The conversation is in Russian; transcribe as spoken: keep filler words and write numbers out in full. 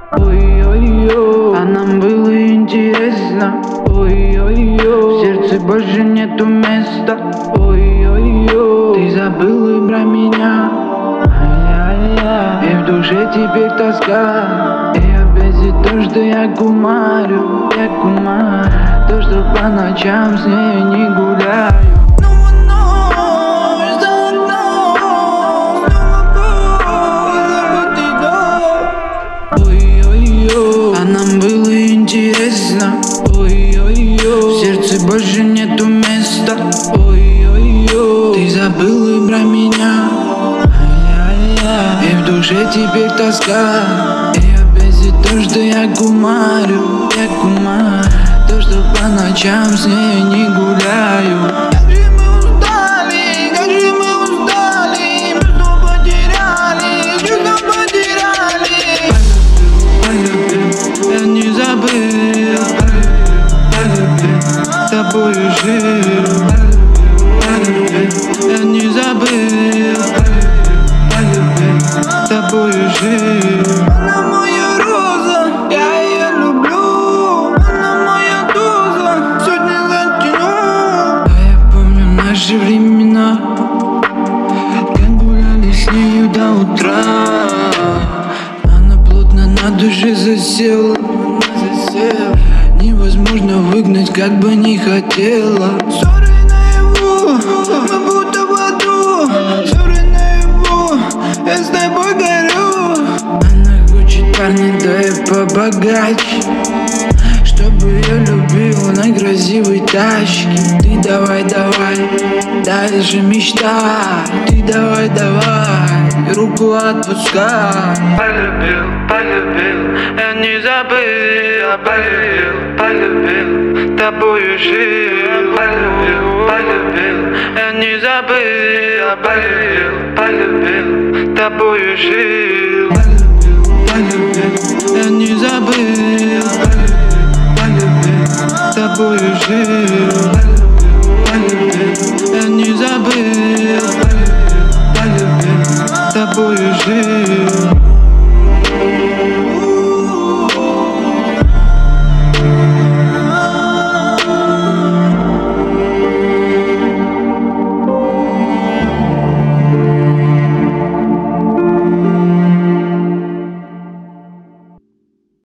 Ой-ой-ой, а нам было интересно. Ой-ой-ой, в сердце больше нету места. Ой-ой-ой, ты забыл и про меня. Ай-яй-яй, и в душе теперь тоска. И опять за то, что я кумарю, я кумарю. То, что по ночам с ней не гуляю. Ой-ой-ой, а нам было интересно. Ой-ой-ой, в сердце больше нету места. Ой-ой-ой, ты забыл и про меня. Ай-яй-яй, и в душе теперь тоска. И опять за то, что я кумарю, я кумарю. То, что по ночам с ней не гуляю. С тобою жил, я не забыл, с тобою жил. Она моя роза, я ее люблю. Она моя доза, сегодня затяну. А я помню наши времена, как гуляли с нею до утра. Она плотно на душе засела. Невозможно выгнать, как бы не хотела. Ссоры наяву, мы будто в аду. Ссоры наяву, я с тобой горю. Она хочет парня, да и побогаче, чтобы я любил на красивой тачке. Ты давай, давай, дальше мечтай. Ты давай, давай, руку отпускай. Полюбил, полюбил, я не забыл. Я полюбил, полюбил, тобою жил. Полюбил, полюбил, я не забыл. Я полюбил, полюбил, тобою жил. Полюбил, полюбил, я не забыл. Полюбил, тобою жил. Полюбил, я не забыл. Полюбил, тобою жил.